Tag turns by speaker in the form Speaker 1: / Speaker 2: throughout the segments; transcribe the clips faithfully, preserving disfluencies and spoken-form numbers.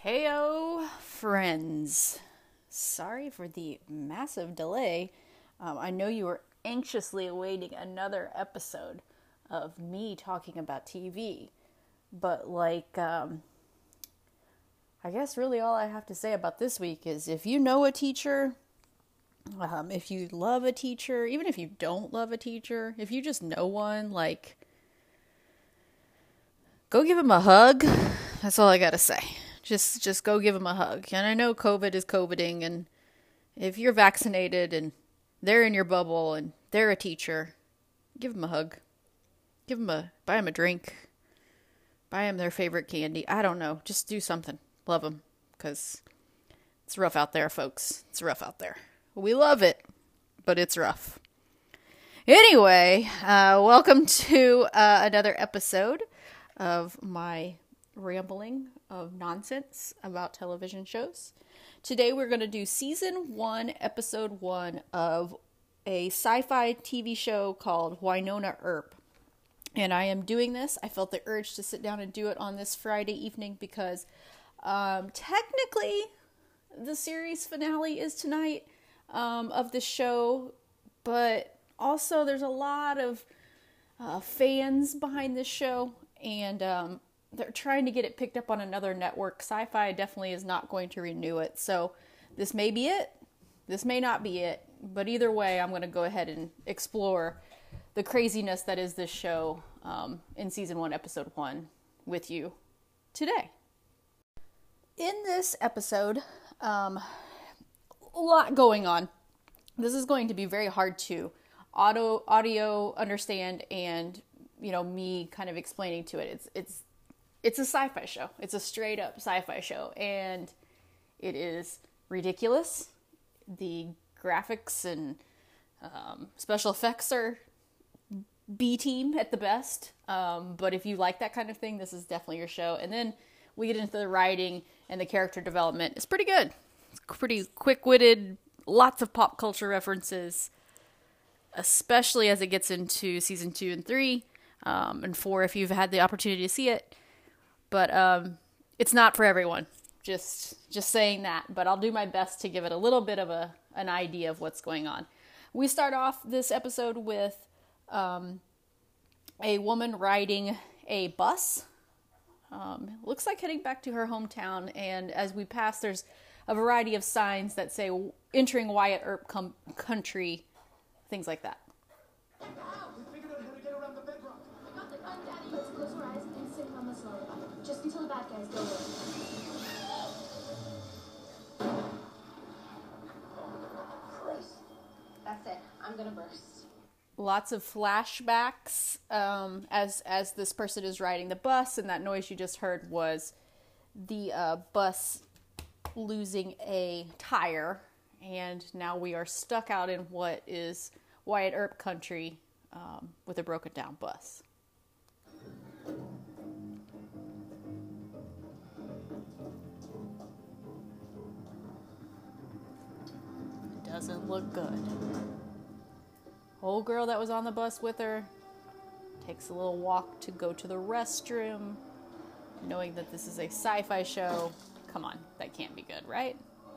Speaker 1: Heyo, friends. Sorry for the massive delay. Um, I know you were anxiously awaiting another episode of me talking about T V. But, like, um, I guess really all I have to say about this week is if you know a teacher, um, if you love a teacher, even if you don't love a teacher, if you just know one, like, go give him a hug. That's all I gotta say. Just just go give them a hug. And I know COVID is COVIDing, and if you're vaccinated and they're in your bubble and they're a teacher, give them a hug. Give them a, buy them a drink. Buy them their favorite candy. I don't know. Just do something. Love them. Because it's rough out there, folks. It's rough out there. We love it, but it's rough. Anyway, uh, welcome to uh, another episode of my rambling of nonsense about television shows. Today we're going to do season one, episode one of a sci-fi T V show called Wynonna Earp. And I am doing this. I felt the urge to sit down and do it on this Friday evening because um, technically the series finale is tonight um, of the show, but also there's a lot of uh, fans behind this show, and um, they're trying to get it picked up on another network. Sci-Fi definitely is not going to renew it. So this may be it. This may not be it. But either way, I'm going to go ahead and explore the craziness that is this show um, in season one, episode one with you today. In this episode, um, a lot going on. This is going to be very hard to auto, audio understand and, you know, me kind of explaining to it. It's, it's, It's a sci-fi show. It's a straight up sci-fi show. And it is ridiculous. The graphics and um, special effects are B-team at the best. Um, but if you like that kind of thing, this is definitely your show. And then we get into the writing and the character development. It's pretty good. It's pretty quick-witted. Lots of pop culture references. Especially as it gets into season two and three. Um, and four if you've had the opportunity to see it. But um, it's not for everyone. Just just saying that. But I'll do my best to give it a little bit of a an idea of what's going on. We start off this episode with um, a woman riding a bus. Um, looks like heading back to her hometown. And as we pass, there's a variety of signs that say entering Wyatt Earp com- country, things like that.
Speaker 2: Just until the bad guys go away. That's it. I'm gonna burst.
Speaker 1: Lots of flashbacks um, as as this person is riding the bus, and that noise you just heard was the uh, bus losing a tire, and now we are stuck out in what is Wyatt Earp country um, with a broken down bus. Doesn't look good. Old girl that was on the bus with her takes a little walk to go to the restroom, knowing that this is a sci-fi show. Come on, that can't be good, right?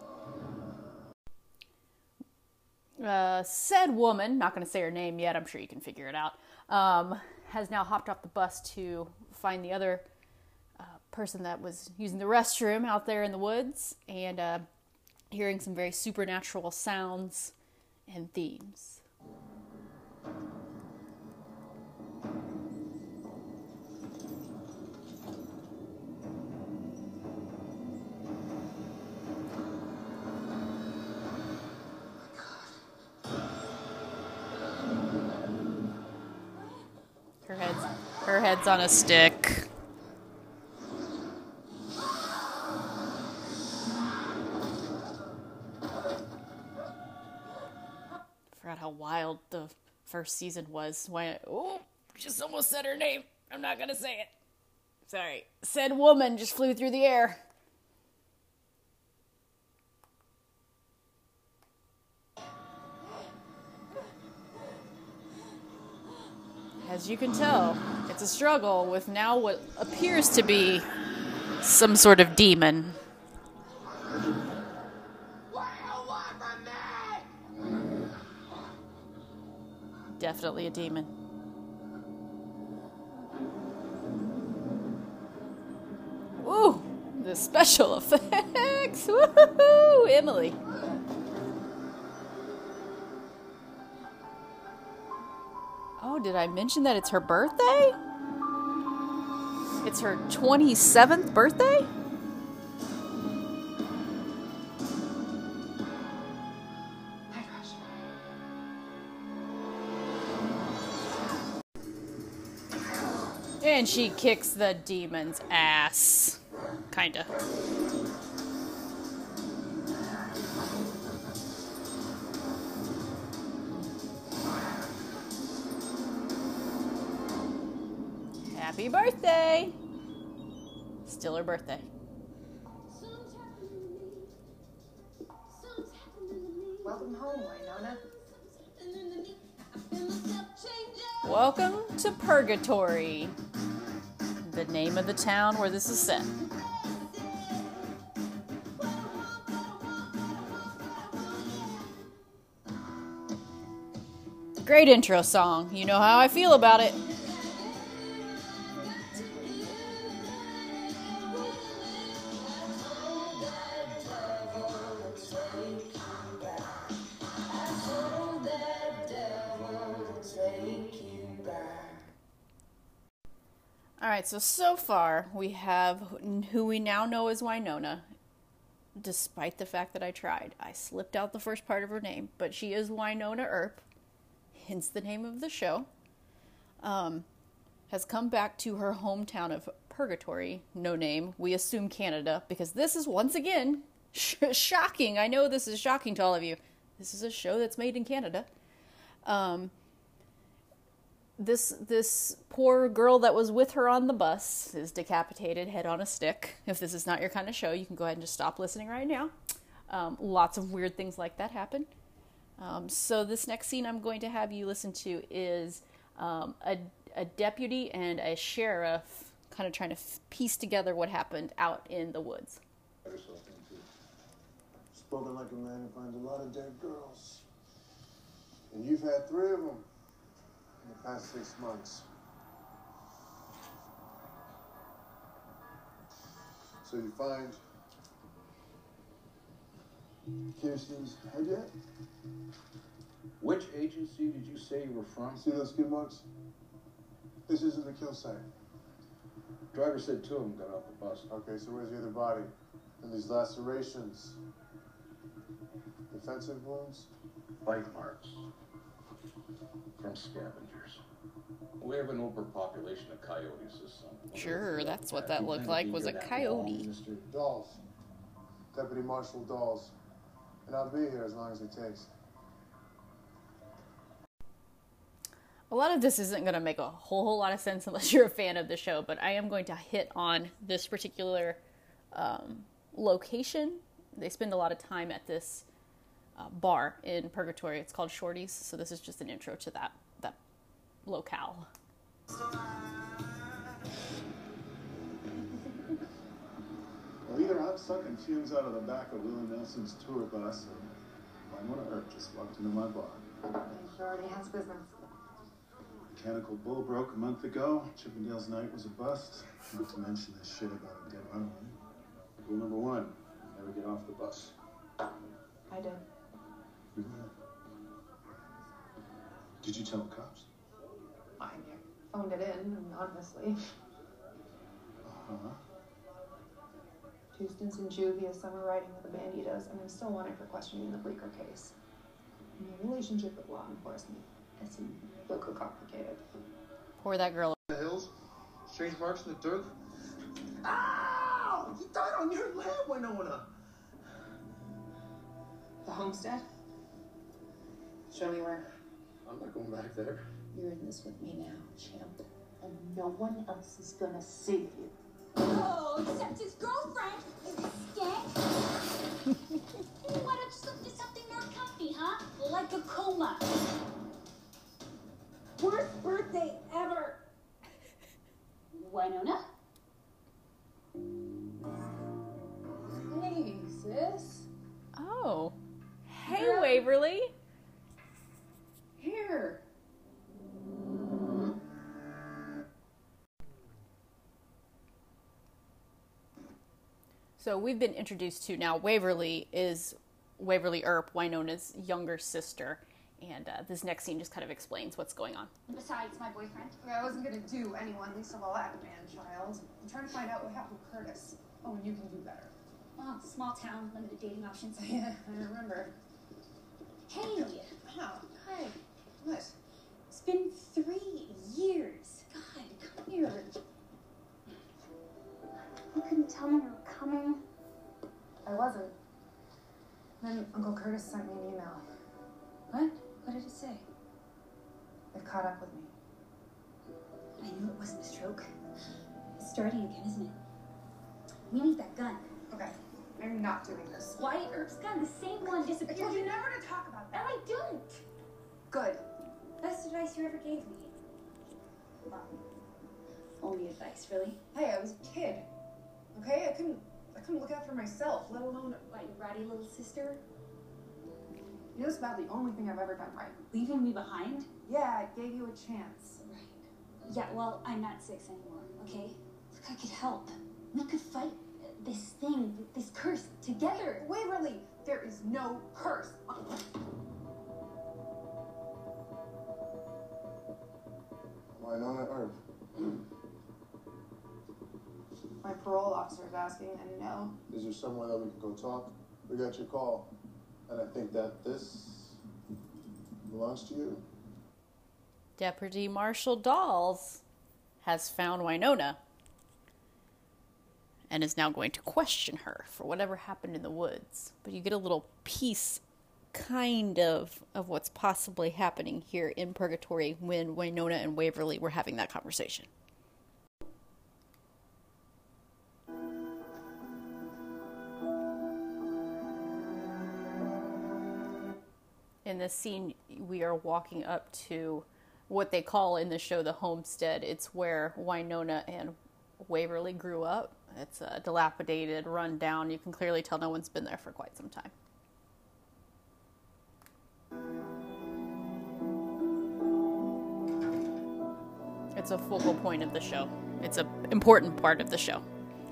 Speaker 1: Uh, said woman, not going to say her name yet, I'm sure you can figure it out, um, has now hopped off the bus to find the other uh, person that was using the restroom out there in the woods, and uh, hearing some very supernatural sounds and themes. Her head's, her head's on a stick. How wild the first season was. When oh, just almost said her name. I'm not gonna say it. Sorry. Said woman just flew through the air. As you can tell, it's a struggle with now what appears to be some sort of demon definitely a demon. Ooh, the special effects. Woohoo, Emily. Oh, did I mention that it's her birthday? It's her twenty-seventh birthday? And she kicks the demon's ass. Kinda. Happy birthday! Still her birthday.
Speaker 2: Welcome home, Winona.
Speaker 1: Welcome to Purgatory, the name of the town where this is set. Great intro song. You know how I feel about it. Alright, so so far we have who we now know as Winona, despite the fact that I tried. I slipped out the first part of her name, but she is Wynonna Earp, hence the name of the show, um, has come back to her hometown of Purgatory, no name, we assume Canada, because this is once again sh- shocking. I know this is shocking to all of you. This is a show that's made in Canada. Um... This this poor girl that was with her on the bus is decapitated, head on a stick. If this is not your kind of show, you can go ahead and just stop listening right now. Um, lots of weird things like that happen. Um, so this next scene I'm going to have you listen to is um, a, a deputy and a sheriff kind of trying to f- piece together what happened out in the woods.
Speaker 3: Spoken like a man who finds a lot of dead girls. And you've had three of them in the past six months. So you find Kirsten's head yet?
Speaker 4: Which agency did you say you were from?
Speaker 3: See those skid marks? This isn't the kill site.
Speaker 4: Driver said two of them got off the bus.
Speaker 3: Okay, so where's the other body? And these lacerations? Defensive wounds?
Speaker 4: Bite marks from scavengers. We have an overpopulation of coyotes this summer.
Speaker 1: Sure, that's what that looked like, was a coyote.
Speaker 3: Mister Dawes. Deputy Marshal Dawes. And I'll be here as long as it takes.
Speaker 1: A lot of this isn't going to make a whole whole lot of sense unless you're a fan of the show, but I am going to hit on this particular um, location. They spend a lot of time at this uh, bar in Purgatory. It's called Shorty's, so this is just an intro to that that locale.
Speaker 5: Well, either I'm sucking fumes out of the back of Willie Nelson's tour bus, or Wynonna Earp just walked into my bar.
Speaker 2: Shorty has business.
Speaker 5: Mechanical Bull broke a month ago. Chippendale's night was a bust. Not to mention this shit about a dead runaway. Rule number one, never get off the bus.
Speaker 2: I did.
Speaker 5: You did? Did you tell the cops?
Speaker 2: I phoned it in, anonymously.
Speaker 5: Uh-huh.
Speaker 2: Two stints in juvie, a summer riding with the banditos, and I'm still wanted for questioning in the Bleecker case. My relationship with law enforcement is a little complicated.
Speaker 1: Poor that girl.
Speaker 3: The hills? Strange marks in the dirt?
Speaker 5: Ow! You died on your land, Winona!
Speaker 2: The homestead? Show me where.
Speaker 4: I'm not going back there.
Speaker 6: You're in this with me now, champ. And no one else is gonna save you.
Speaker 7: Oh, except his girlfriend. Skank. Why don't you slip to something more comfy, huh? Like a coma. Worst birthday ever. Winona?
Speaker 2: Hey, sis.
Speaker 1: Oh. Hey, Waverly.
Speaker 2: Here.
Speaker 1: So we've been introduced to now Waverly is Waverly Earp, Wynona's younger sister. And uh, this next scene just kind of explains what's going on.
Speaker 7: Besides, my boyfriend.
Speaker 2: I wasn't gonna do anyone, least of all that man-child. I'm trying to find out what happened to Curtis. Oh, and you can do better.
Speaker 7: Well, small town, limited dating options.
Speaker 2: Yeah, I remember.
Speaker 7: Hey!
Speaker 2: How? Hi. What?
Speaker 7: It's been three years. God, come here. You couldn't tell me you were coming.
Speaker 2: I wasn't. Then Uncle Curtis sent me an email.
Speaker 7: What? What did it say?
Speaker 2: They've caught up with me.
Speaker 7: I knew it wasn't a stroke. It's starting again, isn't it? We need that gun.
Speaker 2: Okay, I'm not doing this.
Speaker 7: Wyatt Earp's gun, the same one
Speaker 2: I
Speaker 7: disappeared.
Speaker 2: told you never to talk about
Speaker 7: No,
Speaker 2: that.
Speaker 7: I don't.
Speaker 2: Good.
Speaker 7: Best advice you ever gave me. Well, only advice, really.
Speaker 2: Hey, I was a kid. Okay, I couldn't. I couldn't look out for myself, let alone.
Speaker 7: What, your ratty little sister?
Speaker 2: You know, it's about the only thing I've ever done right.
Speaker 7: Leaving me behind?
Speaker 2: Yeah, I gave you a chance.
Speaker 7: Right. Yeah, well, I'm not six anymore, okay? Look, I could help. We could fight this thing, this curse, together.
Speaker 2: Waverly, there is no curse.
Speaker 3: Wynonna Earp.
Speaker 2: My parole officer is asking, and no.
Speaker 3: Is there somewhere that we can go talk? We got your call. And I think that this belongs to you.
Speaker 1: Deputy Marshal Dawes has found Wynonna and is now going to question her for whatever happened in the woods. But you get a little piece, kind of, of what's possibly happening here in Purgatory when Wynonna and Waverly were having that conversation. In this scene, we are walking up to what they call in the show the homestead. It's where Wynonna and Waverly grew up. It's a dilapidated, run down. You can clearly tell no one's been there for quite some time. It's a focal point of the show. It's an important part of the show.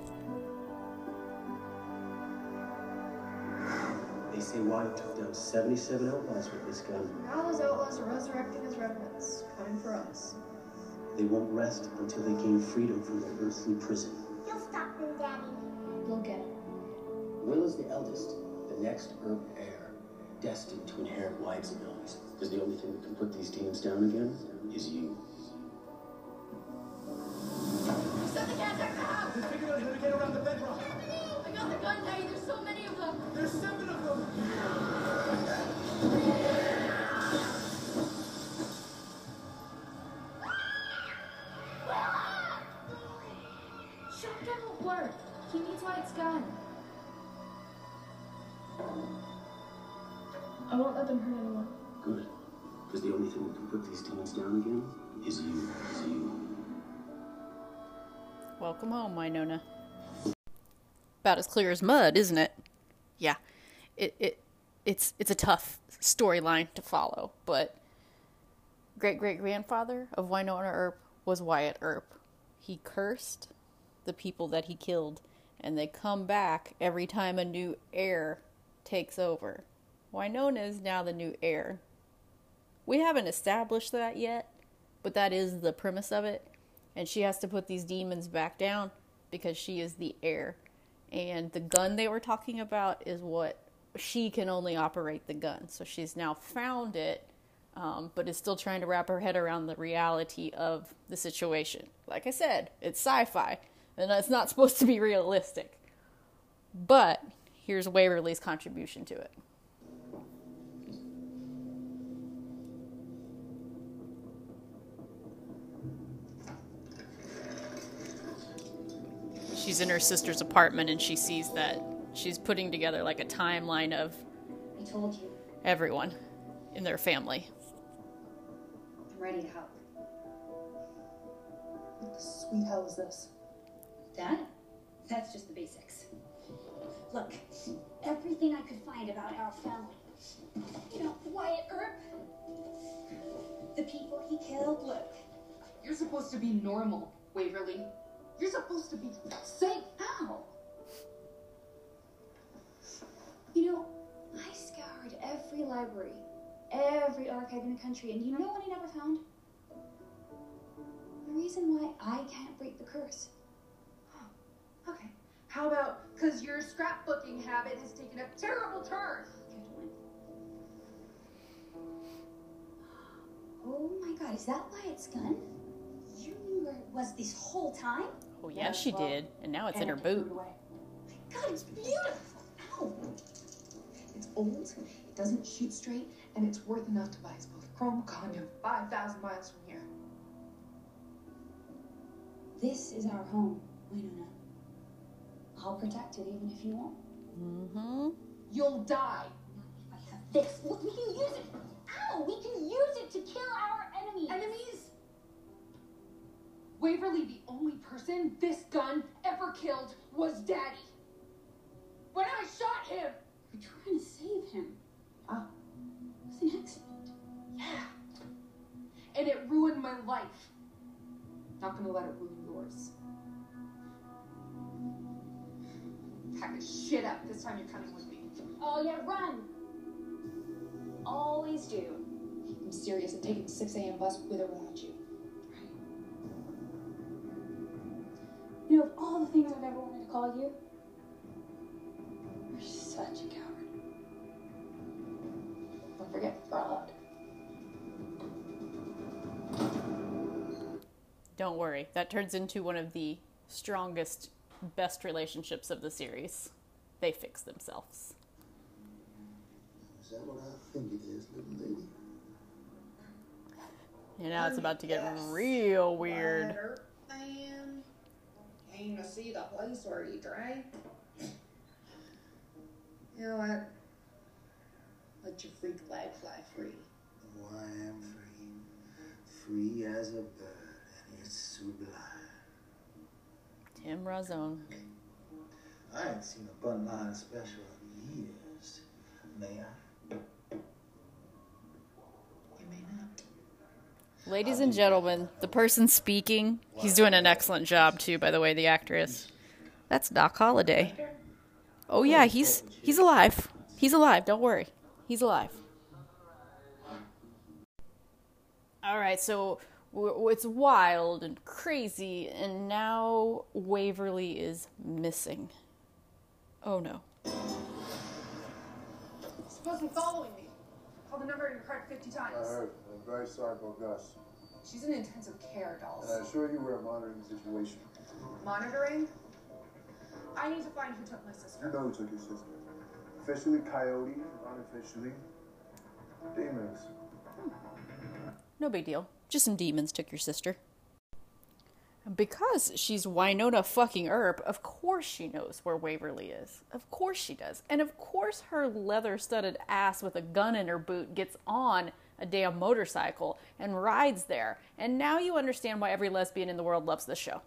Speaker 8: They say Wyatt took down seventy-seven outlaws with this gun.
Speaker 2: Now those outlaws are resurrecting as revenants, coming for us.
Speaker 8: They won't rest until they gain freedom from their earthly prison.
Speaker 7: You'll stop them, Daddy.
Speaker 2: We'll get him.
Speaker 8: Will is the eldest, the next Earp heir, destined to inherit Wyatt's abilities. Because the only thing that can put these demons down again is you.
Speaker 7: Set the gas back now!
Speaker 5: We figured out how to get around the bedrock.
Speaker 7: I got the gun, Daddy. There's so many of them.
Speaker 5: There's seven of them.
Speaker 2: Shotgun won't work. He needs Wyatt's gun. I won't let them hurt anyone.
Speaker 8: Good. Because the only thing that can put these demons down again is you. Is you.
Speaker 1: Welcome home, Wynonna. About as clear as mud, isn't it? Yeah, it it it's it's a tough storyline to follow, but great great grandfather of Wynonna Earp was Wyatt Earp. He cursed the people that he killed, and they come back every time a new heir takes over. Wynonna is now the new heir. We haven't established that yet, but that is the premise of it. And she has to put these demons back down because she is the heir. And the gun they were talking about is what she can only operate the gun. So she's now found it, um, but is still trying to wrap her head around the reality of the situation. Like I said, it's sci-fi, and it's not supposed to be realistic. But here's Waverly's contribution to it. She's in her sister's apartment and she sees that she's putting together like a timeline of
Speaker 6: I told you,
Speaker 1: everyone in their family.
Speaker 6: I'm ready to help.
Speaker 2: What the sweet hell is this?
Speaker 7: That? That's just the basics. Look, everything I could find about our family. You know, Wyatt Earp, the people he killed, look.
Speaker 2: You're supposed to be normal, Waverly. You're supposed to be safe.
Speaker 7: Ow! You know, I scoured every library, every archive in the country, and you know what I never found? The reason why I can't break the curse.
Speaker 2: Okay. How about because your scrapbooking habit has taken a terrible turn?
Speaker 7: Good one. Oh my god, is that Wyatt's gun? You knew where it was this whole time?
Speaker 1: Oh, yeah, she did. And now it's in her boot.
Speaker 7: God, it's beautiful. Ow.
Speaker 2: It's old, it doesn't shoot straight, and it's worth enough to buy us both a chrome condom five thousand miles from here.
Speaker 7: This is our home, Winona. I'll protect it even if you won't.
Speaker 1: Mm-hmm.
Speaker 2: You'll die.
Speaker 7: Not if I have this. Look, we can use it. Ow! We can use it to kill our enemies.
Speaker 2: Enemies? Waverly, the only person this gun ever killed was Daddy. When I shot him!
Speaker 7: We're trying to save him.
Speaker 2: Ah.
Speaker 7: It was an accident.
Speaker 2: Yeah. And it ruined my life. Not gonna let it ruin yours. Pack this shit up. This time you're coming with me.
Speaker 7: Oh yeah, run. Always do.
Speaker 2: I'm serious. I'm taking the six a.m. bus with or without you.
Speaker 7: Right. You know, of all the things I've ever wanted to call you, you're such a coward.
Speaker 2: Don't forget, you're allowed.
Speaker 1: Don't worry. That turns into one of the strongest, best relationships of the series. They fix themselves.
Speaker 3: Is that what I think it is, little lady?
Speaker 1: And now it's about to get real weird.
Speaker 9: Water, man. Came to see the place where you drank. You know what? Let your freak flag fly free.
Speaker 3: Oh, I am free. Free as a bird, and it's sublime.
Speaker 1: Tim Razone.
Speaker 3: I ain't seen a Bun Line special in years. May I?
Speaker 9: You may not.
Speaker 1: Ladies and gentlemen, the person speaking, he's doing an excellent job too, by the way, the actress. That's Doc Holliday. Oh yeah, he's he's alive. He's alive, don't worry. He's alive. Alright, so w- it's wild and crazy, and now Waverly is missing. Oh no.
Speaker 2: You're supposed to be following me. Call the number in your card fifty times.
Speaker 3: I heard. I'm very sorry about Gus.
Speaker 2: She's in intensive care, dolls.
Speaker 3: And I assure you we're monitoring the situation.
Speaker 2: Monitoring? I need to find who took my sister.
Speaker 3: You know who took your sister. Officially Coyote, unofficially Demons.
Speaker 1: No big deal. Just some demons took your sister. Because she's Winona fucking Earp, of course she knows where Waverly is. Of course she does. And of course her leather-studded ass with a gun in her boot gets on a damn motorcycle and rides there. And now you understand why every lesbian in the world loves this show.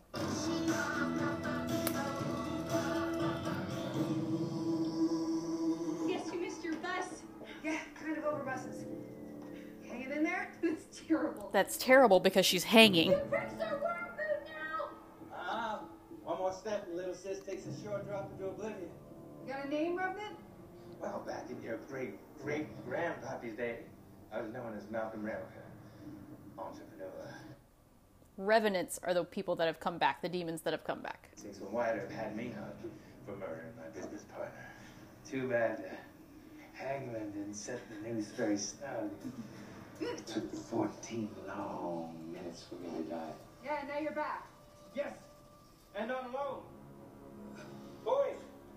Speaker 2: Guess you missed your bus. Yeah, kind of over buses. Hanging in there? It's terrible.
Speaker 1: That's terrible because she's hanging.
Speaker 2: The bricks are worm food now!
Speaker 10: Ah, one more step and little sis takes a short drop into oblivion.
Speaker 2: You got a name, Revenant?
Speaker 10: Well, back in your great great grandpappy's day, I was known as Malcolm Revelker, entrepreneur.
Speaker 1: Revenants are the people that have come back, the demons that have come back.
Speaker 10: Since when White Earp had me hung for murdering my business partner. Too bad uh, Hangman didn't set the news very snug. It took fourteen long minutes for me to die.
Speaker 2: Yeah, now you're back.
Speaker 10: Yes, and on alone. Boys.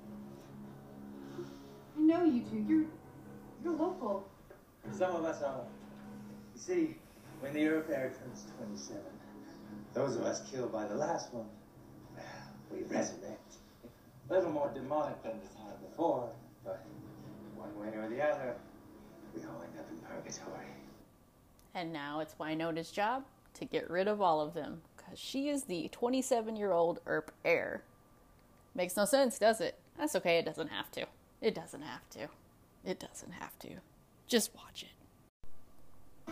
Speaker 2: I know you two. You're you're local.
Speaker 10: Some of us are. You see, when the Earp heir turns twenty-seven, those of us killed by the last one, well, we resurrect. A little more demonic than the time before, but one way or the other, we all end up in purgatory.
Speaker 1: And now it's Winona's job to get rid of all of them, because she is the twenty-seven-year-old Earp heir. Makes no sense, does it? That's okay, it doesn't have to. It doesn't have to. It doesn't have to. Just watch it.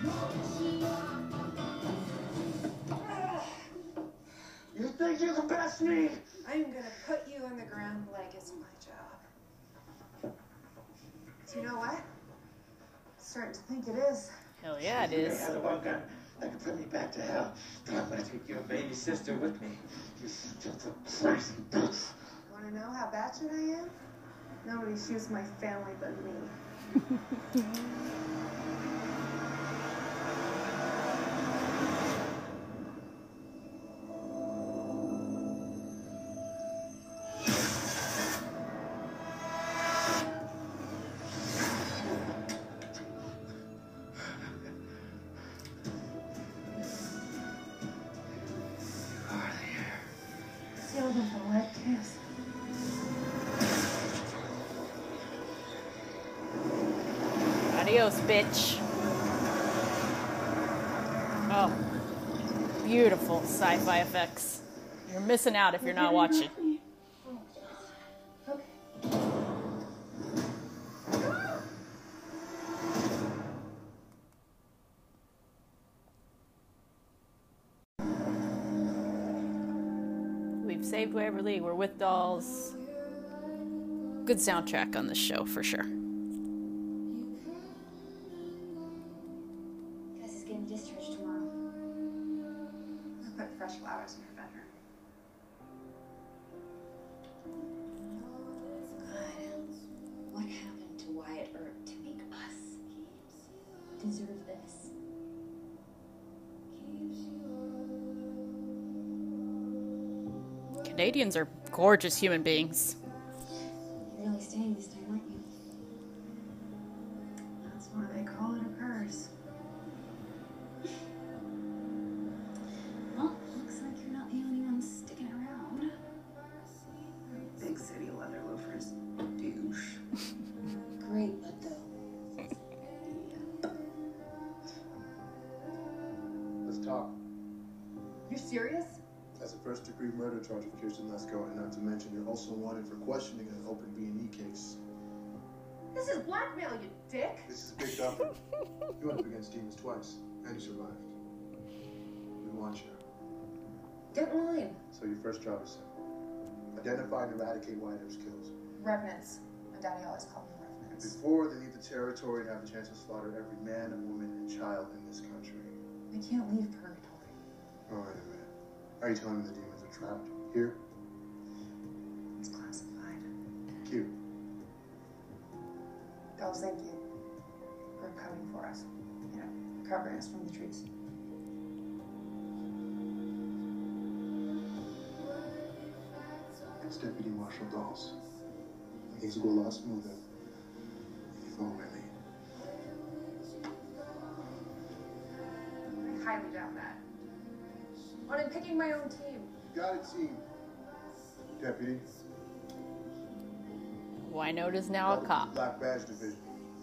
Speaker 3: You think you can pass
Speaker 10: touch me!
Speaker 2: I'm gonna put you on the ground like it's my job. Do you know what? Starting to think it is.
Speaker 1: Hell yeah, it
Speaker 10: You
Speaker 1: is.
Speaker 10: have the one gun that can put me back to hell. But I'm gonna take your baby sister with me. You stupid crazy bitch.
Speaker 2: Wanna know how batshit I am? Nobody shoots my family but me. Sealed with a wet kiss.
Speaker 1: Adios, bitch. Oh, beautiful sci-fi effects. You're missing out if you're not watching. We've saved Waverly. We're with dolls. Good soundtrack on this show for sure.
Speaker 7: Gus is getting discharged tomorrow.
Speaker 2: I put fresh flowers in her bedroom.
Speaker 7: God, what happened to Wyatt Earp to make us deserve this?
Speaker 1: Canadians are gorgeous human beings.
Speaker 7: You're really staying this time, aren't you?
Speaker 2: That's why they call it a curse.
Speaker 7: Well, looks like you're not the only one sticking around.
Speaker 2: Big city leather loafers. Douche.
Speaker 7: Great, but though.
Speaker 3: Let's talk.
Speaker 2: You serious?
Speaker 3: That's a first degree murder charge of Kirsten Lesko, and not to mention you're also wanted for questioning an open B and E case.
Speaker 2: This is blackmail, you dick.
Speaker 3: This is a big dumper. You went up against demons twice, and you survived. We want you.
Speaker 2: Get in line.
Speaker 3: So your first job is simple. Identify and eradicate Wyatt Earp's kills.
Speaker 2: Revenants. My daddy always called them revenants.
Speaker 3: Before they leave the territory and have the chance to slaughter every man, woman, and child in this country.
Speaker 2: I can't leave purgatory.
Speaker 3: Oh, wait a minute. Are you telling me the demons are trapped here?
Speaker 2: It's classified.
Speaker 3: Q.
Speaker 2: Dolls, thank you for coming for us. You know, covering us from the trees.
Speaker 3: It's Deputy Marshal Dawes. And things will go a lot smoother if you follow my lead.
Speaker 2: I highly doubt that. When I'm picking my own team.
Speaker 3: You got a team. Deputy.
Speaker 1: Wynot is now a cop.
Speaker 3: Black Badge Division.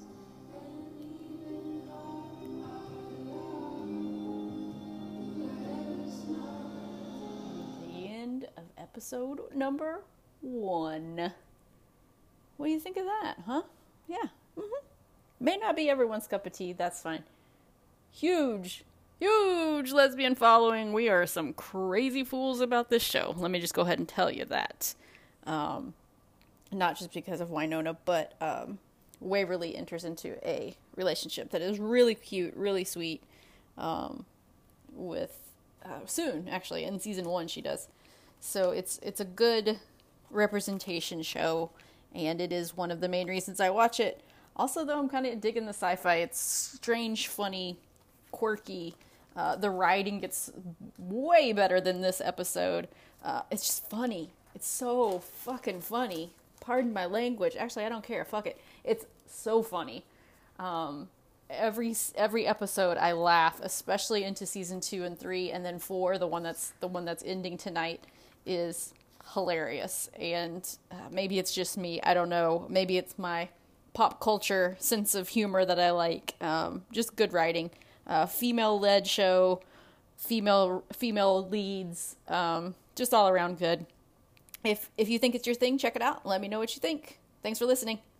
Speaker 1: The end of episode number one. What do you think of that, huh? Yeah. Mm-hmm. May not be everyone's cup of tea. That's fine. Huge, huge lesbian following. We are some crazy fools about this show. Let me just go ahead and tell you that. Um, not just because of Wynonna, but um, Waverly enters into a relationship that is really cute, really sweet. Um, with uh, soon, actually, in season one, she does. So it's it's a good representation show, and it is one of the main reasons I watch it. Also, though, I'm kind of digging the sci-fi. It's strange, funny, quirky. Uh, the writing gets way better than this episode. Uh, it's just funny. It's so fucking funny. Pardon my language. Actually, I don't care. Fuck it. It's so funny. Um, every every episode, I laugh, especially into season two and three, and then four, the one that's the one that's ending tonight, is hilarious. And uh, maybe it's just me. I don't know. Maybe it's my pop culture sense of humor that I like. Um, just good writing. Uh, female-led show, female female leads, um, just all around good. If if you think it's your thing, check it out. Let me know what you think. Thanks for listening.